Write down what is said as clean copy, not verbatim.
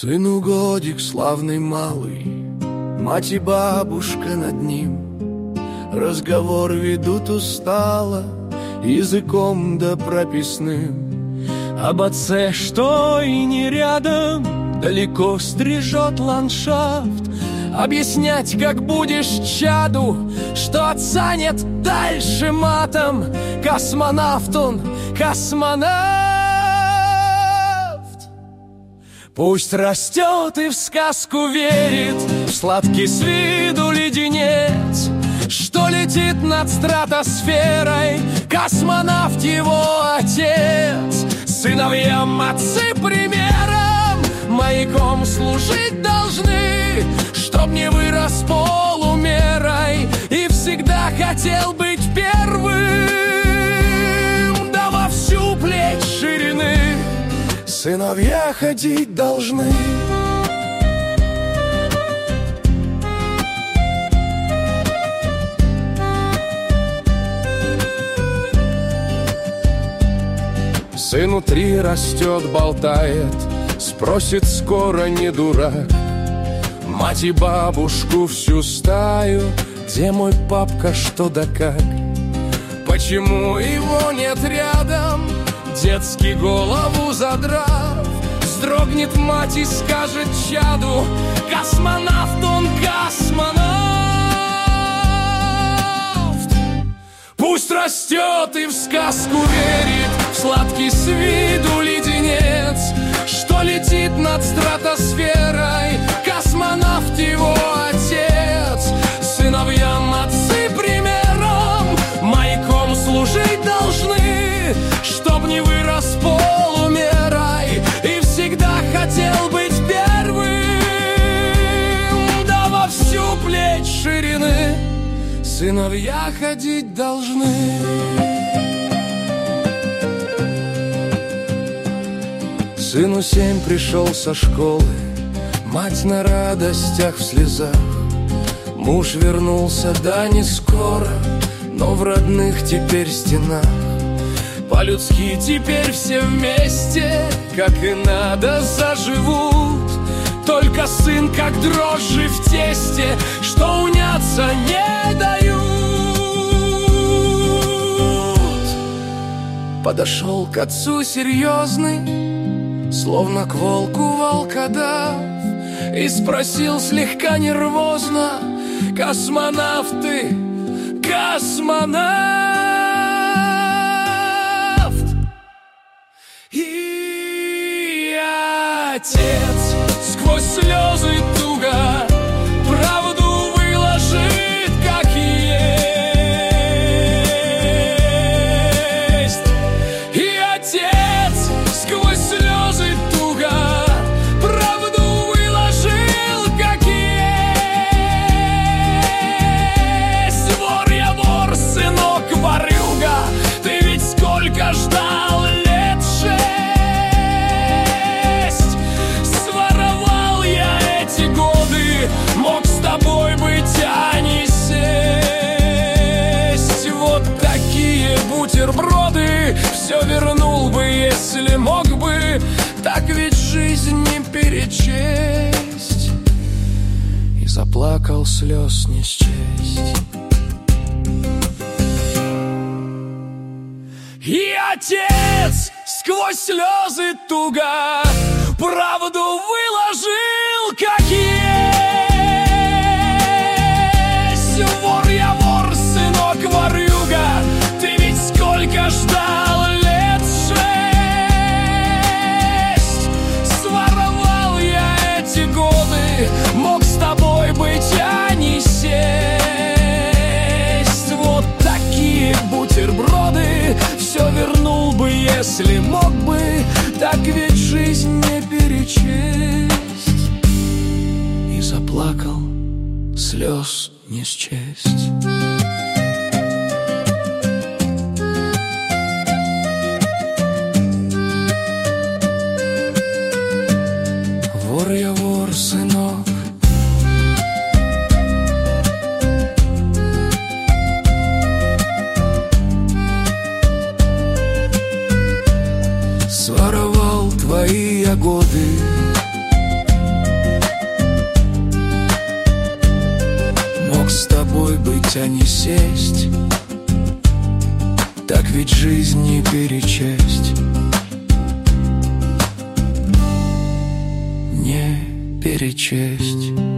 Сыну годик славный малый, мать и бабушка над ним разговор ведут устало, языком да прописным. Об отце, что и не рядом, далеко стрижет ландшафт. Объяснять, как будешь чаду, что отца нет, дальше матом. Космонавт он, космонавт. Пусть растет и в сказку верит, в сладкий с виду леденец, что летит над стратосферой. Космонавт его отец. Сыновьям отцы примером, маяком служить должны, чтоб не вырос полумерой и всегда хотел быть первым. Да во всю плечь ширины сыновья ходить должны. Сыну 3 растет, болтает, спросит скоро, не дурак. Мать и бабушку всю стаю: где мой папка, что да как? Почему его нет рядом? Детский голову задрав, вздрогнет мать и скажет чаду: космонавт он, космонавт. Пусть растет и в сказку верит, в сладкий с виду леденец, что летит над стратосферой. Космонавт его отец. Сыновьям отцы примером, маяком служить должны, чтоб не вырос полумерой и всегда хотел быть первым. Да во всю плечь ширины сыновья ходить должны. Сыну 7 пришел со школы, мать на радостях в слезах. Муж вернулся, да не скоро, но в родных теперь стенах. По-людски теперь все вместе, как и надо, заживут. Только сын, как дрожжи в тесте, что уняться не дают. Подошел к отцу серьезный, словно к волку волкодав, и спросил слегка нервозно: космонавт ты, космонавт? И отец сквозь слезы туго правду выложит, как есть. И отец сквозь слезы туго правду выложил, как есть. Вор я вор, сынок, ворюга, ты ведь сколько ждал лет 6. Своровал я эти годы, мог с тобой быть, а не сесть. Вот такие бутерброды все вернул бы, если мог бы. Так ведь жизнь не перечесть. И заплакал, слез не счесть. И отец сквозь слезы туго правду выложил, как есть. Вор я вор, сынок, ворюга, ты ведь сколько ждал лет 6. Своровал я эти годы, мог с тобой быть, а не сесть. Вот такие бутерброды все вернул бы, если мог бы. Так ведь жизнь не перечесть. И заплакал, слез не счесть. Вор я вор, сынок, своровал твои ягоды, тобой быть, а не сесть. Так ведь жизнь не перечесть, не перечесть.